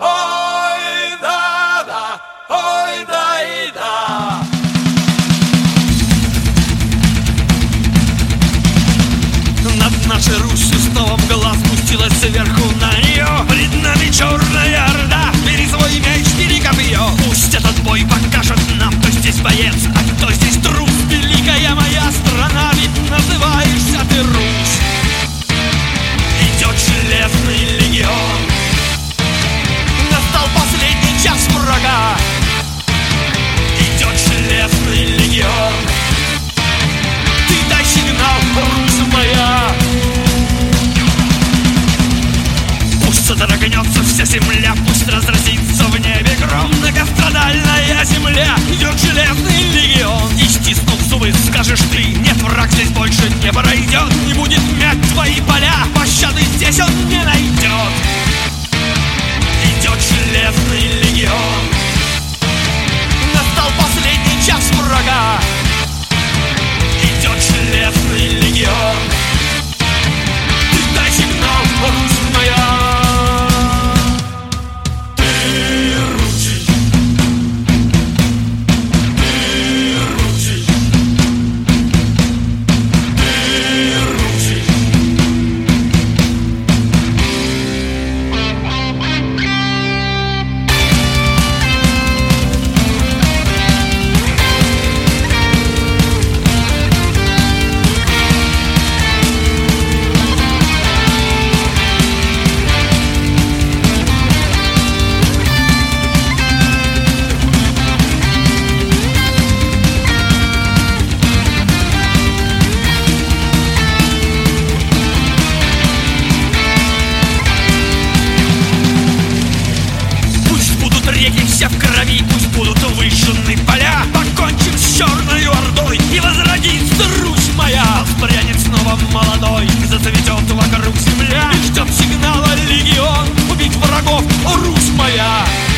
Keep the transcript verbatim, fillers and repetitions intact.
ой да да, ой да и да. Над нашей Русью снова мгла спустилась сверху на нее. Пред нами черная орда, бери свой меч, бери копье. Пусть этот бой покажет нам, кто здесь боец, а кто здесь трус. Великая моя страна, ведь называешься ты Русь. Идет железный легион, настал последний час врага. Идет железный легион, ты дай сигнал, Русь моя. Пусть содрогнется вся земля, пусть разразится в небе гром. Многострадальная земля, идет железный легион. И стиснув зубы, скажешь ты: нет, враг здесь больше не пройдет. Не будет мять твои поля, пощады здесь он не найдет. Идет железный легион, настал последний час врага. Идет железный легион, ты дай сигнал, Русь моя. Реки все в крови, пусть будут выжжены поля. Покончим с черной ордой, и возродится Русь моя. Вспрянет снова молодой, зацветет вокруг земля. И ждет сигнала легион убить врагов, о, Русь моя.